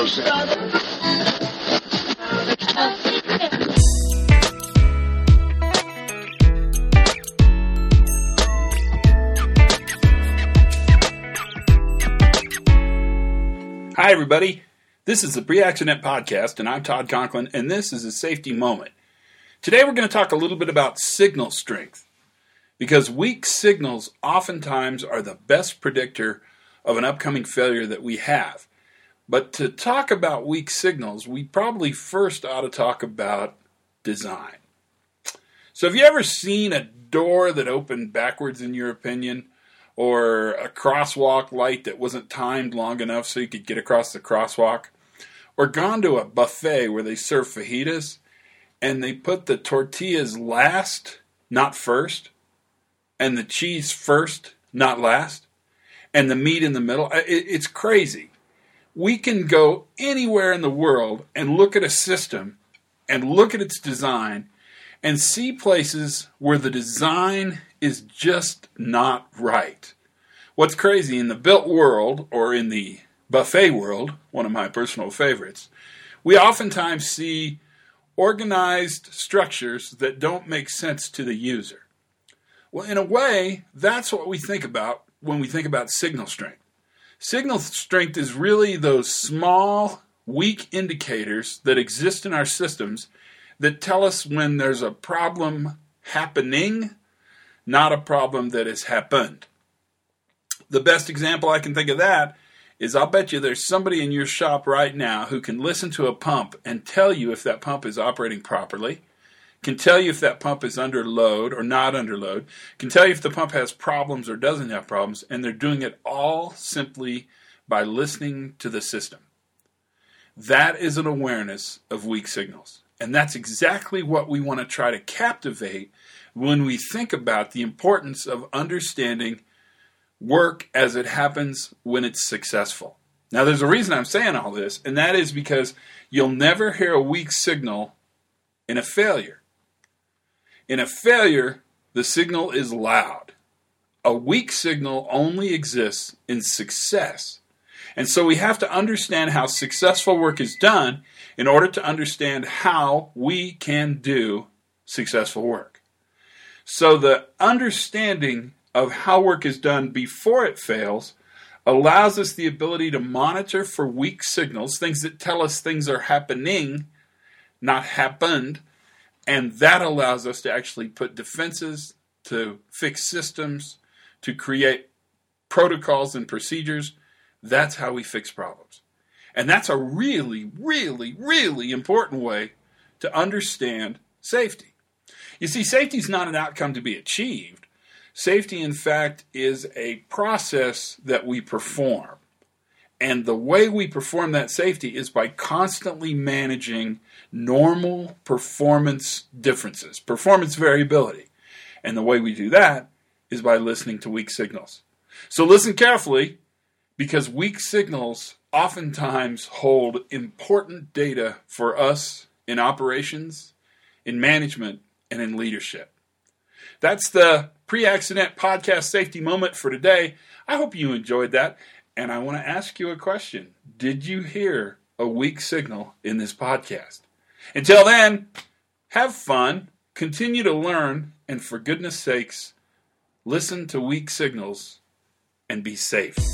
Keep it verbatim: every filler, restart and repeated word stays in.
Hi, everybody. This is the Pre-Accident Podcast, and I'm Todd Conklin, and this is a safety moment. Today, we're going to talk a little bit about signal strength, because weak signals oftentimes are the best predictor of an upcoming failure that we have. But to talk about weak signals, we probably first ought to talk about design. So have you ever seen a door that opened backwards, in your opinion? Or a crosswalk light that wasn't timed long enough so you could get across the crosswalk? Or gone to a buffet where they serve fajitas and they put the tortillas last, not first, and the cheese first, not last, and the meat in the middle? It's crazy. We can go anywhere in the world and look at a system and look at its design and see places where the design is just not right. What's crazy, in the built world, or in the buffet world, one of my personal favorites, we oftentimes see organized structures that don't make sense to the user. Well, in a way, that's what we think about when we think about signal strength. Signal strength is really those small, weak indicators that exist in our systems that tell us when there's a problem happening, not a problem that has happened. The best example I can think of that is, I'll bet you there's somebody in your shop right now who can listen to a pump and tell you if that pump is operating properly, can tell you if that pump is under load or not under load, can tell you if the pump has problems or doesn't have problems, and they're doing it all simply by listening to the system. That is an awareness of weak signals. And that's exactly what we want to try to captivate when we think about the importance of understanding work as it happens when it's successful. Now, there's a reason I'm saying all this, and that is because you'll never hear a weak signal in a failure. In a failure, the signal is loud. A weak signal only exists in success. And so we have to understand how successful work is done in order to understand how we can do successful work. So the understanding of how work is done before it fails allows us the ability to monitor for weak signals, things that tell us things are happening, not happened, and that allows us to actually put defenses, to fix systems, to create protocols and procedures. That's how we fix problems. And that's a really, really, really important way to understand safety. You see, safety is not an outcome to be achieved. Safety, in fact, is a process that we perform. And the way we perform that safety is by constantly managing normal performance differences, performance variability. And the way we do that is by listening to weak signals. So listen carefully, because weak signals oftentimes hold important data for us in operations, in management, and in leadership. That's the Pre-Accident Podcast Safety Moment for today. I hope you enjoyed that, and I want to ask you a question. Did you hear a weak signal in this podcast? Until then, have fun, continue to learn, and for goodness sakes, listen to weak signals and be safe.